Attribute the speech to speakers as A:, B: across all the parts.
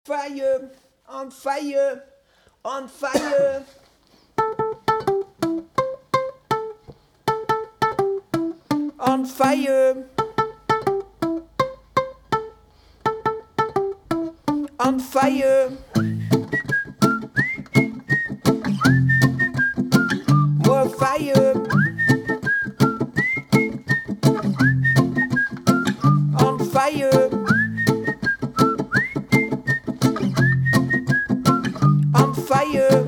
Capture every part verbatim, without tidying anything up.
A: Fire, on fire, on fire. On fire. On fire. More fire. On fire. On fire.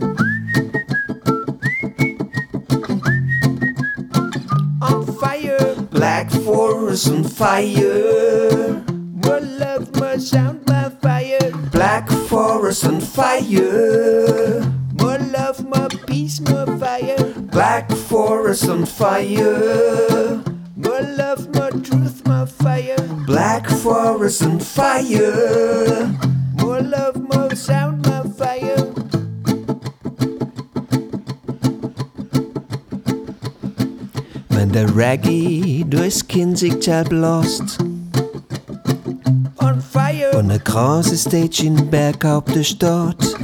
A: On fire. Black forest on fire. More love, more sound, more fire. Black forest on fire. More love, more peace, more fire. Black forest on fire. More love, more truth, more fire. Black forest on fire. More love, more sound, more fire.
B: Wenn der Reggae durchs Kinzigtal blast
A: On fire.
B: und ne große Stage in Berghaupt der Stadt,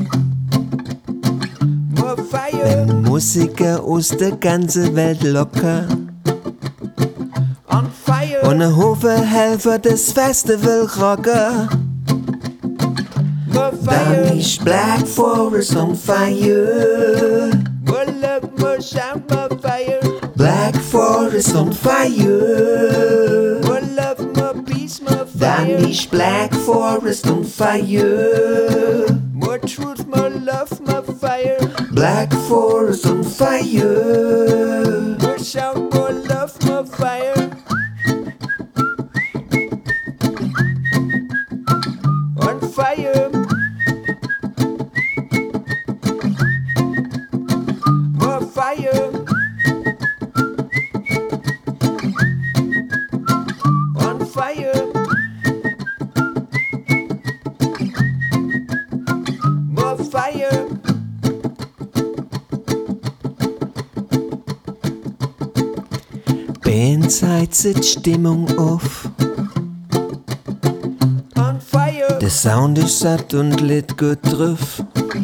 A: More fire.
B: wenn Musiker aus der ganzen Welt locker
A: On fire.
B: und ne Haufen Helfer das Festival rocker,
A: More
B: dann
A: fire.
B: ist Black Forest on fire.
A: More love, more sound, more fire.
B: Black Forest on fire.
A: More love, more peace, more
B: Dann
A: fire.
B: ist Black Forest on fire.
A: More truth, more love, more fire.
B: Black Forest on fire.
A: More sound, more love, more fire. On fire. More fire. On fire. More fire.
B: Band heizt die Stimmung auf.
A: On fire.
B: Der Sound ist satt und lit gut drauf.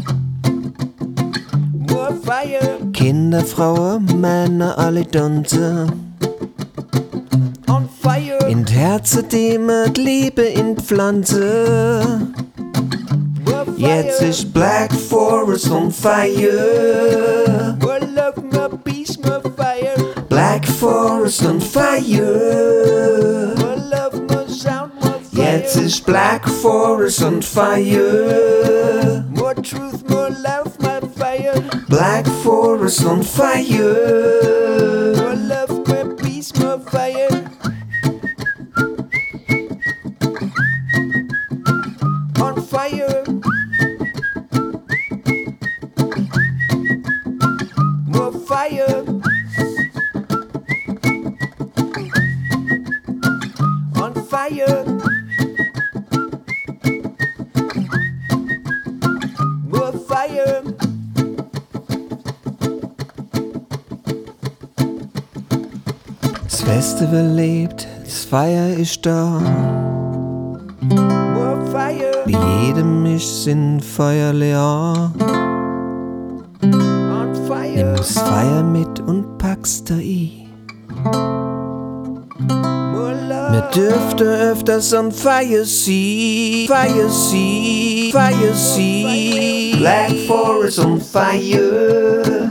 A: More fire.
B: Kinder, Frauen, Männer, alle tanzen.
A: On fire.
B: In Herzen dämmert Liebe in Pflanze.
A: More fire.
B: Jetzt ist Black Forest on fire.
A: More love, more peace, more fire.
B: Black Forest on fire.
A: More love, more sound, more fire.
B: Jetzt ist Black Forest on fire.
A: More truth, more love, more fire.
B: Black Forest on fire.
A: More love, more peace, more fire. On fire. More fire. On fire. More fire.
B: Das Festival lebt, das Feier ist da.
A: More fire.
B: Bei jedem ist sin Feuer leer.
A: On fire.
B: Nimm das Feier mit und pack's da ein.
A: More
B: Wir
A: love.
B: dürften öfters on fire see, fire see, fire see. Black Forest on fire.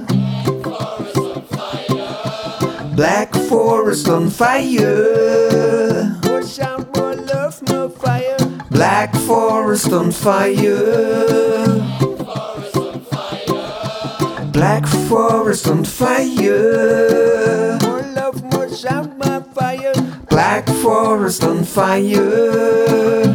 B: Black Forest on fire.
A: More sound, more love, more fire.
B: Black Forest on fire. Black Forest on fire.
A: More love, more sound, more fire.
B: Black Forest on fire.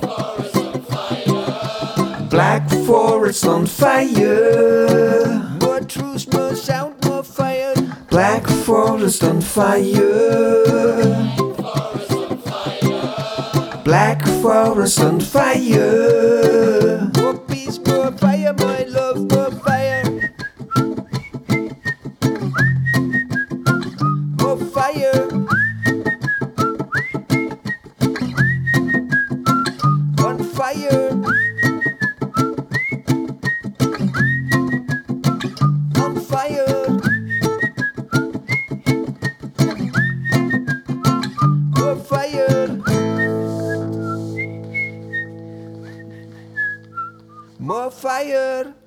B: Black Forest on fire.
A: More truth, more sound, more fire.
B: Black Forest on fire. Black Forest on fire.
A: More peace, more fire, more love, more fire. More fire. On fire. more fire.